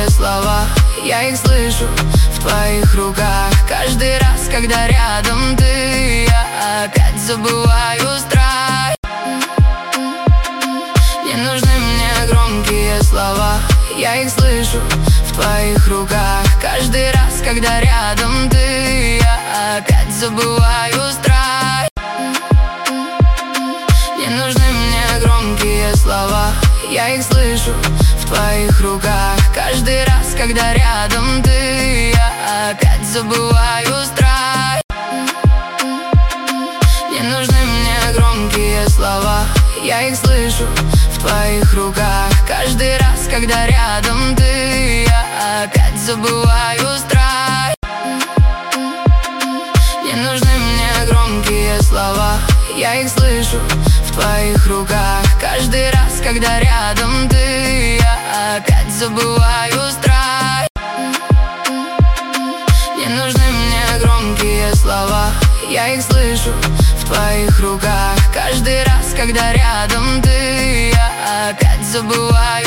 громкие слова, я их слышу в твоих руках. Каждый раз, когда рядом ты, я опять забываю страх. Не нужны мне громкие слова, я их слышу в твоих руках. Каждый раз, когда рядом ты, я опять забываю страх. Не нужны мне громкие слова, я их слышу в твоих руках. Каждый раз, когда рядом ты, я опять забываю страх. Не нужны мне громкие слова, я их слышу в твоих руках. Каждый раз, когда рядом ты, я опять забываю страх. Не нужны мне громкие слова, я их слышу в твоих руках. Каждый раз, когда рядом ты, я опять забываю страх. Не нужны мне громкие слова, я их слышу в твоих руках. Каждый раз, когда рядом ты, я опять забываю